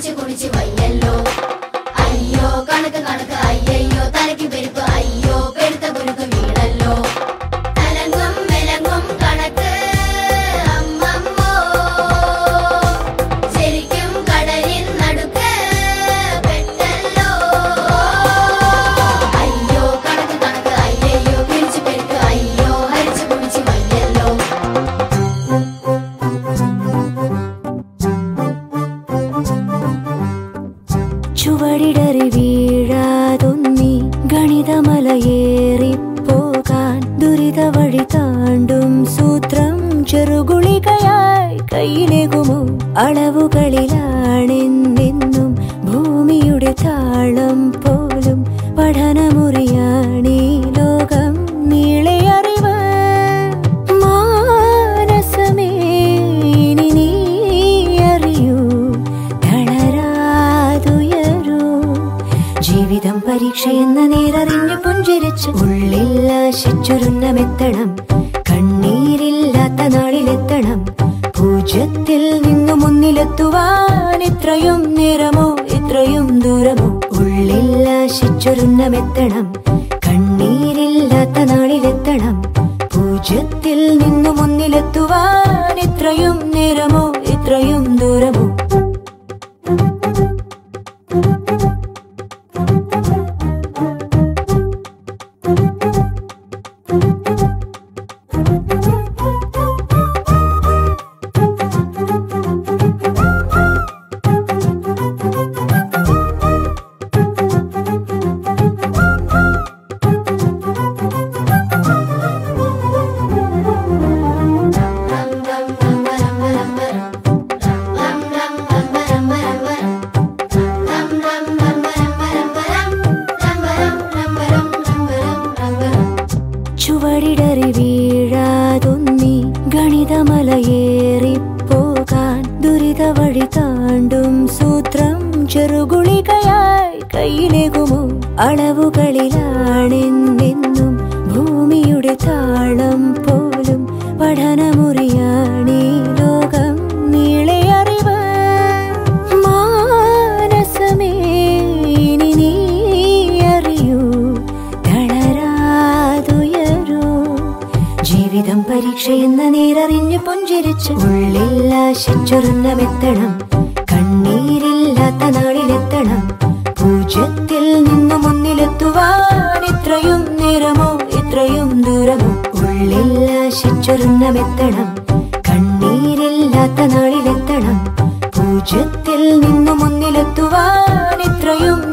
കുടിച്ച് കുടിച്ച് വയ്യല്ലോ. അയ്യോ കണക്ക് കണക്ക് അയ്യയ്യോ തലയ്ക്ക് പെരുപ്പ് അയ്യോ പെരുത്ത കുരുക്ക് വീണല്ലോ. തലങ്ങും വിലങ്ങും കണക്ക് അമ്മമ്മോ ശരിക്കും കടലിൻ നടുക്ക് പെട്ടല്ലോ. അയ്യോ കണക്ക് കണക്ക് അയ്യയ്യോ പിരിച്ചു പെരുക്ക് അയ്യോ ഹരിച്ചു കുടിച്ച് വയ്യല്ലോ. ചുവടിടറി വീഴാതൊന്നി ഗണിതമലയേറിപ്പോകാൻ ദുരിത വഴി താണ്ടും സൂത്രം ചെറുകുളികയായി കയ്യിലേകുമോ? അളവുകളിലാണെന്നെന്നും ഭൂമിയുടെ താളം പോലും പഠനമുറിയാണീ ലോകം നീളെ അറിവ്. മാനസമേ ഇനി നീ അറിയൂ, തളരാതുയരൂ. ജീവിതം പരീക്ഷയെന്ന നേരറിഞ്ഞു പുഞ്ചിരിച്ച് ഉള്ളിൽ ആശിച്ചൊരുന്നമെത്തണം. കണ്ണീരില്ലാത്ത നാളിലെത്തണം. പൂജ്യത്തിൽ നിന്നു മുന്നിലെത്തുവാൻ ഇത്രയും നേരമോ ഇത്രയും ദൂരമോ? ഉള്ളിൽ ആശിച്ചൊരുന്നമെത്തണം. കണ്ണീരില്ലാത്ത നാളിലെത്തണം. പൂജ്യത്തിൽ നിന്നു മുന്നിലെത്തുവാൻ ഇത്രയും നേരമോ ഇത്രയും ദൂരമോ? ചുവടിടറി വീഴാതൊന്നി ഗണിതമലയേറിപ്പോകാൻ ദുരിത വഴി താണ്ടും സൂത്രം ചെറുകുളികയായി കയ്യിലേകുമോ? അളവുകളിലാണെന്നെന്നും ഭൂമിയുടെ താളം പോലും പഠനമുറിയാണീ ലോകം നീളെ അറിവ്. മാനസമേ ഇനി നീ അറിയൂ, തളരാതുയരൂ. ജീവിതം പരീക്ഷയെന്ന നേരറിഞ്ഞു പുഞ്ചിരിച്ച് ഉള്ളിൽ ആശിച്ചൊരുന്നമെത്തണം. കണ്ണീരില്ലാത്ത നാളിലെത്തണം. പൂജ്യത്തിൽ നിന്നു മുന്നിലെത്തുവാൻ ഇത്രയും നേരമോ ഇത്രയും ദൂരമോ? ഉള്ളിൽ ആശിച്ചൊരുന്നമെത്തണം. കണ്ണീരില്ലാത്ത നാളിലെത്തണം. പൂജ്യത്തിൽ നിന്നു മുന്നിലെത്തുവാൻ ഇത്രയും